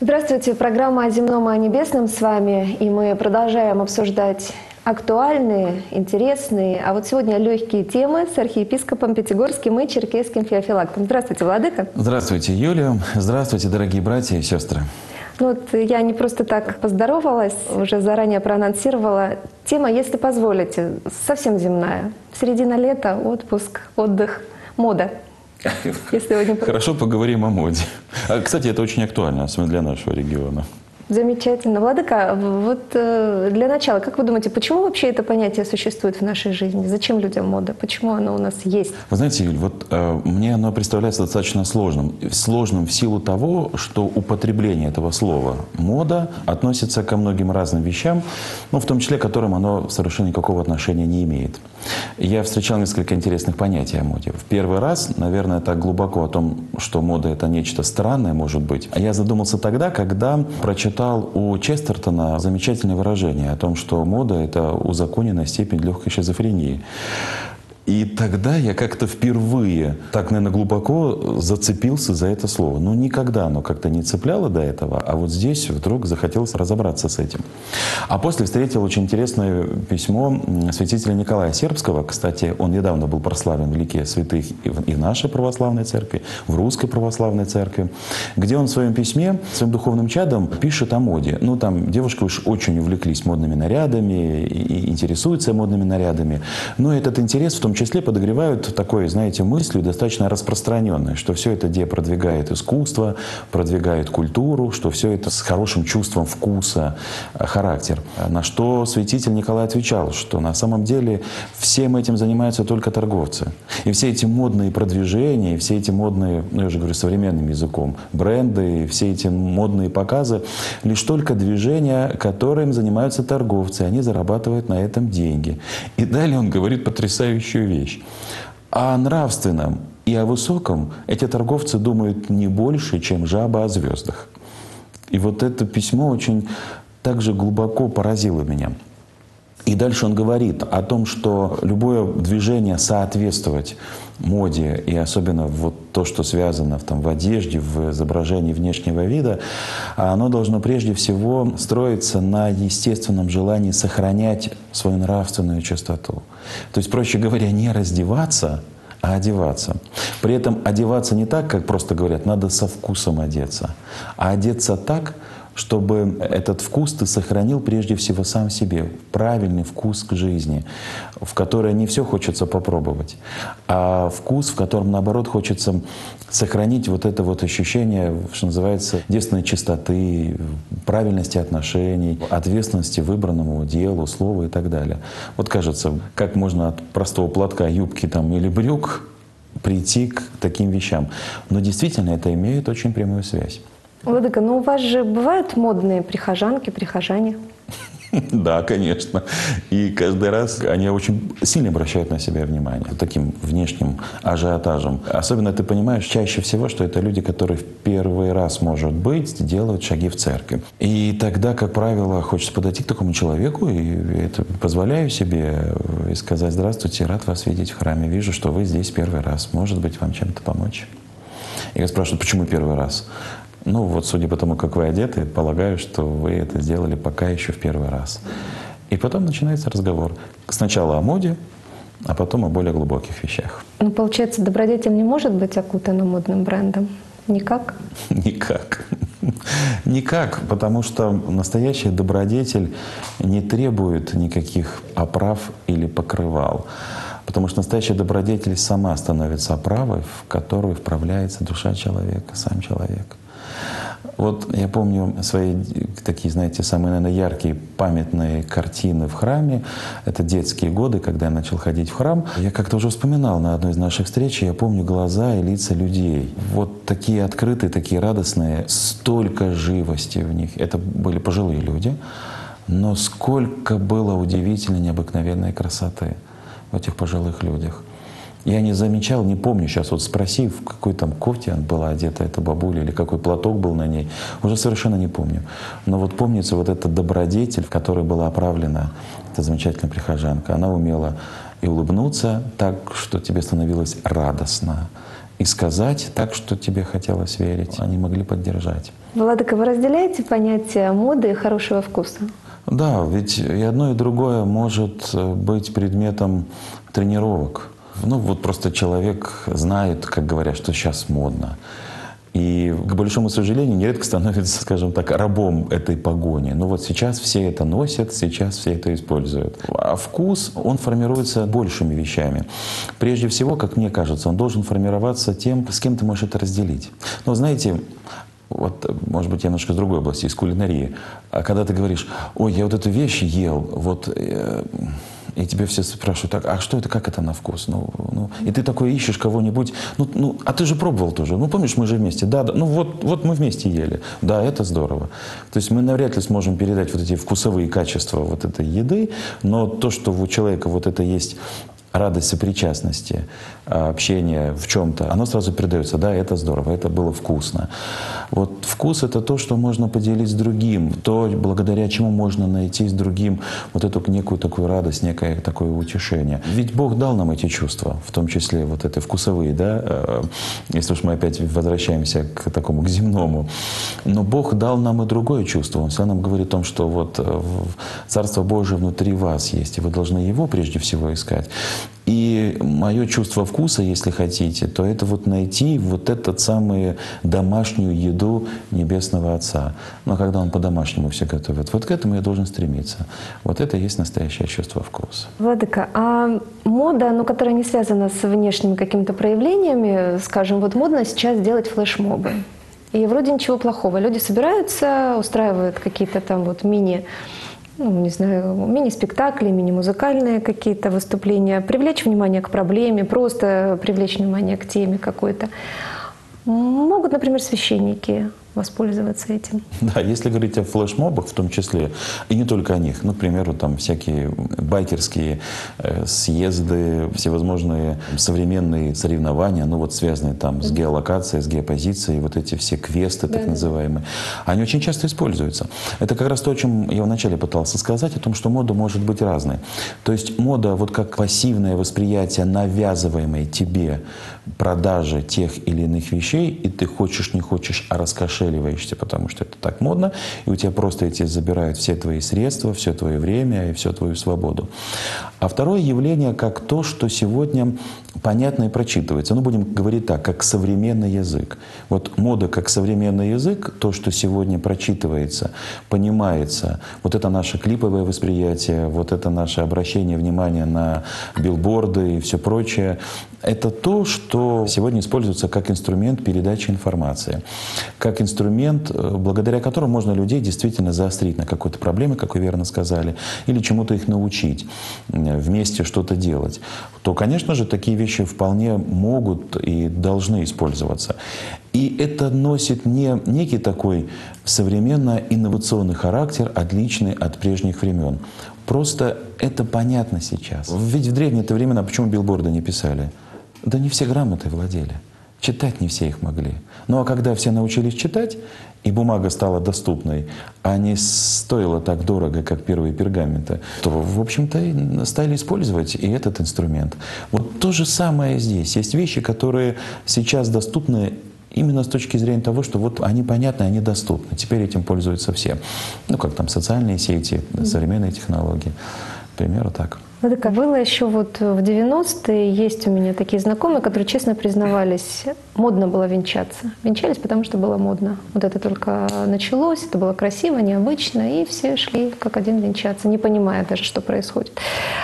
Здравствуйте, программа «О земном и о небесном» с вами, и мы продолжаем обсуждать актуальные, интересные, а вот сегодня легкие темы с архиепископом Пятигорским и Черкесским Феофилактом. Здравствуйте, владыка. Здравствуйте, Юлия. Здравствуйте, дорогие братья и сестры. Ну вот я не просто так поздоровалась, уже заранее проанонсировала. Тема, если позволите, совсем земная. Середина лета, отпуск, отдых, мода. Хорошо, поговорим о моде. Кстати, это очень актуально, особенно для нашего региона. Замечательно. Владыка, вот для начала, как вы думаете, почему вообще это понятие существует в нашей жизни? Зачем людям мода? Почему оно у нас есть? Вы знаете, Юль, вот мне оно представляется достаточно сложным. Сложным в силу того, что употребление этого слова «мода» относится ко многим разным вещам, ну, в том числе к которым оно совершенно никакого отношения не имеет. Я встречал несколько интересных понятий о моде. В первый раз, наверное, так глубоко о том, что мода — это нечто странное, может быть, я задумался тогда, когда прочитал у Честертона замечательное выражение о том, что мода — это узаконенная степень легкой шизофрении. И тогда я как-то впервые так, наверное, глубоко зацепился за это слово. Ну, никогда оно как-то не цепляло до этого, а вот здесь вдруг захотелось разобраться с этим. А после встретил очень интересное письмо святителя Николая Сербского. Кстати, он недавно был прославлен в лике святых и в нашей православной церкви, в русской православной церкви, где он в своем письме своим духовным чадом пишет о моде. Ну, там девушки уж очень увлеклись модными нарядами и интересуются модными нарядами. Но этот интерес в том числе подогревают такой, знаете, мыслью достаточно распространенной, что все это продвигает искусство, продвигает культуру, что все это с хорошим чувством вкуса, характер. На что святитель Николай отвечал, что на самом деле всем этим занимаются только торговцы. И все эти модные продвижения, и все эти модные, ну я же говорю современным языком, бренды, и все эти модные показы — лишь только движения, которым занимаются торговцы. Они зарабатывают на этом деньги. И далее он говорит потрясающую вещь. О нравственном и о высоком эти торговцы думают не больше, чем жаба о звездах. И вот это письмо очень также глубоко поразило меня. И дальше он говорит о том, что любое движение соответствовать моде, и особенно вот то, что связано в одежде, в изображении внешнего вида, оно должно прежде всего строиться на естественном желании сохранять свою нравственную чистоту. То есть, проще говоря, не раздеваться, а одеваться. При этом одеваться не так, как просто говорят, надо со вкусом одеться, а одеться так, чтобы этот вкус ты сохранил прежде всего сам себе. Правильный вкус к жизни, в который не все хочется попробовать, а вкус, в котором, наоборот, хочется сохранить вот это вот ощущение, что называется, девственной чистоты, правильности отношений, ответственности выбранному делу, слову и так далее. Вот кажется, как можно от простого платка, юбки или брюк прийти к таким вещам. Но действительно это имеет очень прямую связь. Владыка, ну у вас же бывают модные прихожанки, прихожане? Да, конечно. И каждый раз они очень сильно обращают на себя внимание таким внешним ажиотажем. Особенно ты понимаешь чаще всего, что это люди, которые в первый раз, может быть, делают шаги в церковь. И тогда, как правило, хочется подойти к такому человеку, и это позволяю себе и сказать: «Здравствуйте, рад вас видеть в храме. Вижу, что вы здесь первый раз. Может быть, вам чем-то помочь?» И я спрашиваю: почему первый раз? Ну вот, судя по тому, как вы одеты, полагаю, что вы это сделали пока еще в первый раз. И потом начинается разговор. Сначала о моде, а потом о более глубоких вещах. Ну, получается, добродетель не может быть окутана модным брендом? Никак? Никак. Никак, потому что настоящий добродетель не требует никаких оправ или покрывал. Потому что настоящая добродетель сама становится оправой, в которую вправляется душа человека, сам человек. Вот я помню свои такие, знаете, самые, наверное, яркие памятные картины в храме. Это детские годы, когда я начал ходить в храм. Я как-то уже вспоминал на одной из наших встреч, я помню глаза и лица людей. Вот такие открытые, такие радостные, столько живости в них. Это были пожилые люди, но сколько было удивительной, необыкновенной красоты в этих пожилых людях. Я не замечал, не помню сейчас, вот спроси, в какой там кофте была одета эта бабуля или какой платок был на ней, уже совершенно не помню. Но вот помнится вот эта добродетель, в которой была оправлена эта замечательная прихожанка. Она умела и улыбнуться так, что тебе становилось радостно, и сказать так, что тебе хотелось верить. Они могли поддержать. Владыка, вы разделяете понятие моды и хорошего вкуса? Да, ведь и одно, и другое может быть предметом тренировок. Ну вот просто человек знает, как говорят, что сейчас модно. И, к большому сожалению, нередко становится, скажем так, рабом этой погони. Ну вот сейчас все это носят, сейчас все это используют. А вкус, он формируется большими вещами. Прежде всего, как мне кажется, он должен формироваться тем, с кем ты можешь это разделить. Но знаете, вот, может быть, я немножко из другой области, из кулинарии. А когда ты говоришь: ой, я вот эту вещь ел, вот, и тебе все спрашивают: так, а что это, как это на вкус? И ты такой ищешь кого-нибудь, а ты же пробовал тоже, помнишь, мы же вместе, да, вот мы вместе ели, да, это здорово. То есть мы навряд ли сможем передать вот эти вкусовые качества вот этой еды, но то, что у человека вот это есть, радость сопричастности, общения в чем-то, оно сразу передается. Да, это здорово, это было вкусно. Вот вкус — это то, что можно поделить с другим, то, благодаря чему можно найти с другим вот эту некую такую радость, некое такое утешение. Ведь Бог дал нам эти чувства, в том числе вот эти вкусовые, да, если уж мы опять возвращаемся к такому, к земному. Но Бог дал нам и другое чувство. Он всегда нам говорит о том, что вот Царство Божие внутри вас есть, и вы должны его прежде всего искать. И мое чувство вкуса, если хотите, то это вот найти вот эту самую домашнюю еду Небесного Отца. Но когда Он по-домашнему все готовит, вот к этому я должен стремиться. Вот это и есть настоящее чувство вкуса. Владыка, а мода, которая не связана с внешними какими-то проявлениями, скажем, вот модно сейчас делать флешмобы. И вроде ничего плохого. Люди собираются, устраивают какие-то там вот мини-спектакли, мини-музыкальные какие-то выступления, привлечь внимание к проблеме, просто привлечь внимание к теме какой-то. Могут, например, священники воспользоваться этим. Да, если говорить о флешмобах в том числе, и не только о них, к примеру, там всякие байкерские съезды, всевозможные современные соревнования, связанные там с геолокацией, с геопозицией, вот эти все квесты так называемые, они очень часто используются. Это как раз то, о чем я вначале пытался сказать, о том, что мода может быть разной. То есть мода вот как пассивное восприятие навязываемой тебе продажи тех или иных вещей, и ты хочешь, не хочешь, а раскошеливаешься, потому что это так модно, и у тебя просто эти забирают все твои средства, все твое время и всю твою свободу. А второе явление как то, что сегодня понятно и прочитывается. Будем говорить так, как современный язык. Вот мода как современный язык, то, что сегодня прочитывается, понимается, вот это наше клиповое восприятие, вот это наше обращение внимания на билборды и все прочее, это то, что сегодня используется как инструмент передачи информации, как инструмент, благодаря которому можно людей действительно заострить на какой-то проблеме, как вы верно сказали, или чему-то их научить, вместе что-то делать, то, конечно же, такие вещи вполне могут и должны использоваться. И это носит не некий такой современно-инновационный характер, отличный от прежних времен. Просто это понятно сейчас. Ведь в древние-то времена почему билборды не писали? Да не все грамотой владели. Читать не все их могли. А когда все научились читать, и бумага стала доступной, а не стоила так дорого, как первые пергаменты, то, в общем-то, стали использовать и этот инструмент. Вот то же самое здесь. Есть вещи, которые сейчас доступны именно с точки зрения того, что вот они понятны, они доступны. Теперь этим пользуются все. Как там социальные сети, современные технологии. К примеру, так. Владыка, было еще в 90-е, есть у меня такие знакомые, которые честно признавались, модно было венчаться. Венчались, потому что было модно. Вот это только началось, это было красиво, необычно, и все шли как один венчаться, не понимая даже, что происходит.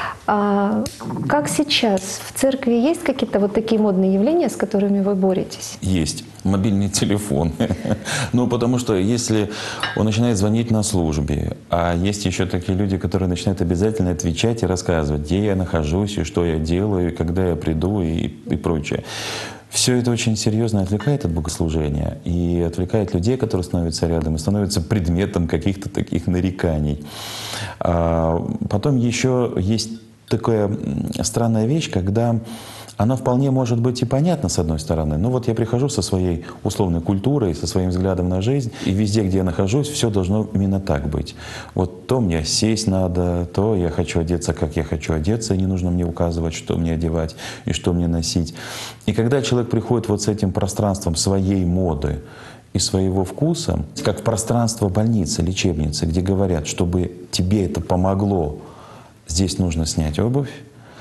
А как сейчас? В церкви есть какие-то вот такие модные явления, с которыми вы боретесь? Есть. Мобильный телефон. Потому что если он начинает звонить на службе, а есть еще такие люди, которые начинают обязательно отвечать и рассказывать, где я нахожусь, и что я делаю, и когда я приду, и прочее. Все это очень серьезно отвлекает от богослужения и отвлекает людей, которые становятся рядом, и становятся предметом каких-то таких нареканий. Потом еще есть такая странная вещь, когда оно вполне может быть и понятно, с одной стороны. Но вот я прихожу со своей условной культурой, со своим взглядом на жизнь, и везде, где я нахожусь, все должно именно так быть. Вот то мне сесть надо, то я хочу одеться, как я хочу одеться, и не нужно мне указывать, что мне одевать и что мне носить. И когда человек приходит вот с этим пространством своей моды и своего вкуса, как в пространство больницы, лечебницы, где говорят, чтобы тебе это помогло, здесь нужно снять обувь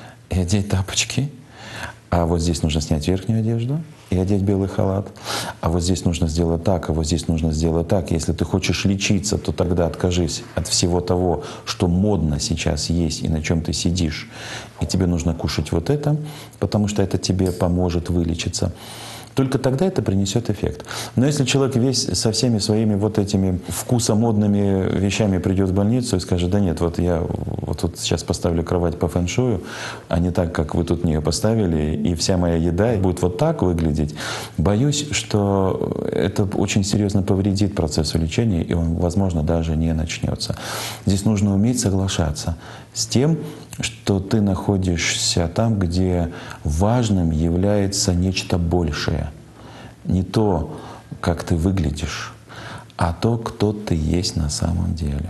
и одеть тапочки, а вот здесь нужно снять верхнюю одежду и одеть белый халат, а вот здесь нужно сделать так, а вот здесь нужно сделать так. Если ты хочешь лечиться, то тогда откажись от всего того, что модно сейчас есть и на чем ты сидишь. И тебе нужно кушать вот это, потому что это тебе поможет вылечиться. Только тогда это принесет эффект. Но если человек весь со всеми своими вот этими вкусомодными вещами придет в больницу и скажет: да нет, вот я вот тут сейчас поставлю кровать по фэн-шую, а не так, как вы тут мне поставили, и вся моя еда будет вот так выглядеть, боюсь, что это очень серьезно повредит процессу лечения, и он, возможно, даже не начнется. Здесь нужно уметь соглашаться с тем, что ты находишься там, где важным является нечто большее. Не то, как ты выглядишь, а то, кто ты есть на самом деле.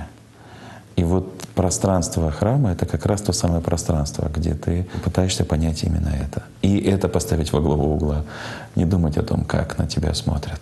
И вот пространство храма — это как раз то самое пространство, где ты пытаешься понять именно это. И это поставить во главу угла. Не думать о том, как на тебя смотрят,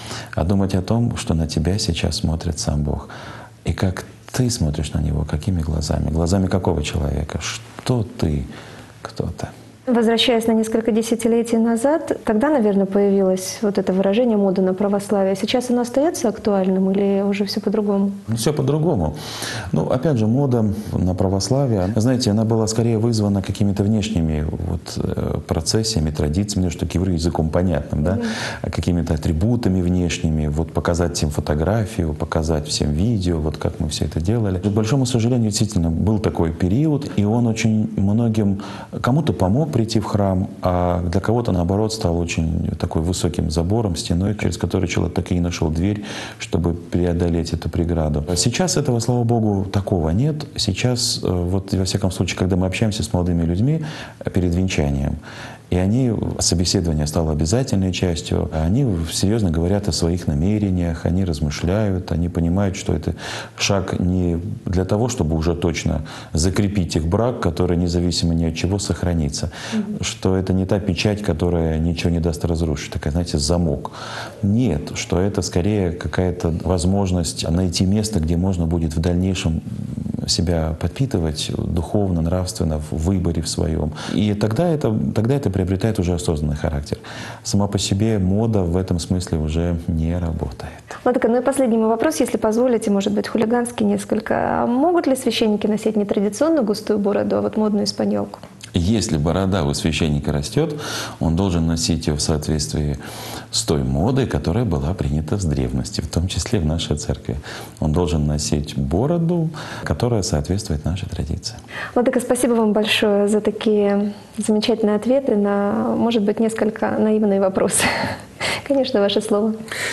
а думать о том, что на тебя сейчас смотрит сам Бог. И как ты смотришь на Него, какими глазами? Глазами какого человека? Что ты? Кто ты? Возвращаясь на несколько десятилетий назад, тогда, наверное, появилось вот это выражение «мода на православие». Сейчас оно остается актуальным или уже все по-другому? Все по-другому. Ну, опять же, мода на православие, знаете, она была скорее вызвана какими-то внешними вот процессиями, традициями, что к еврею языком понятным, да, какими-то атрибутами внешними, вот показать всем фотографию, показать всем видео, вот как мы все это делали. К большому сожалению, действительно, был такой период, и он очень многим, кому-то помог прийти в храм, а для кого-то, наоборот, стал очень такой высоким забором, стеной, через который человек так и не нашел дверь, чтобы преодолеть эту преграду. Сейчас этого, слава Богу, такого нет. Сейчас, вот во всяком случае, когда мы общаемся с молодыми людьми перед венчанием, и они, собеседование стало обязательной частью, они серьезно говорят о своих намерениях, они размышляют, они понимают, что это шаг не для того, чтобы уже точно закрепить их брак, который независимо ни от чего сохранится, что это не та печать, которая ничего не даст разрушить, такая, знаете, замок. Нет, что это скорее какая-то возможность найти место, где можно будет в дальнейшем себя подпитывать духовно, нравственно, в выборе в своем. И тогда это приобретает уже осознанный характер. Сама по себе мода в этом смысле уже не работает. Владыка, ну и последний мой вопрос, если позволите, может быть, хулиганский несколько. А могут ли священники носить не традиционную густую бороду, а вот модную испаньолку? Если борода у священника растет, он должен носить ее в соответствии с той модой, которая была принята с древности, в том числе в нашей церкви. Он должен носить бороду, которая соответствует нашей традиции. Владыка, спасибо вам большое за такие замечательные ответы на, может быть, несколько наивные вопросы. Конечно, ваше слово.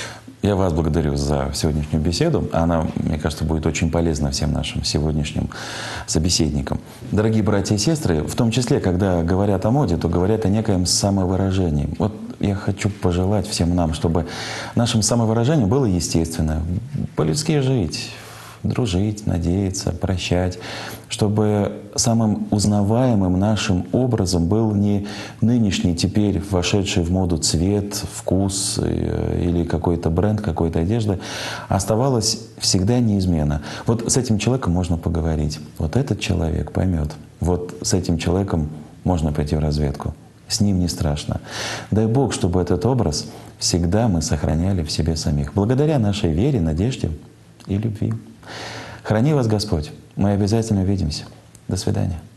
Я вас благодарю за сегодняшнюю беседу. Она, мне кажется, будет очень полезна всем нашим сегодняшним собеседникам. Дорогие братья и сестры, в том числе, когда говорят о моде, то говорят о некоем самовыражении. Вот я хочу пожелать всем нам, чтобы нашим самовыражением было естественно, по-людски жить, дружить, надеяться, прощать, чтобы самым узнаваемым нашим образом был не нынешний, теперь вошедший в моду цвет, вкус или какой-то бренд, какой-то одежды, а оставалось всегда неизменно. Вот с этим человеком можно поговорить. Вот этот человек поймет. Вот с этим человеком можно пойти в разведку. С ним не страшно. Дай Бог, чтобы этот образ всегда мы сохраняли в себе самих. Благодаря нашей вере, надежде и любви. Храни вас Господь. Мы обязательно увидимся. До свидания.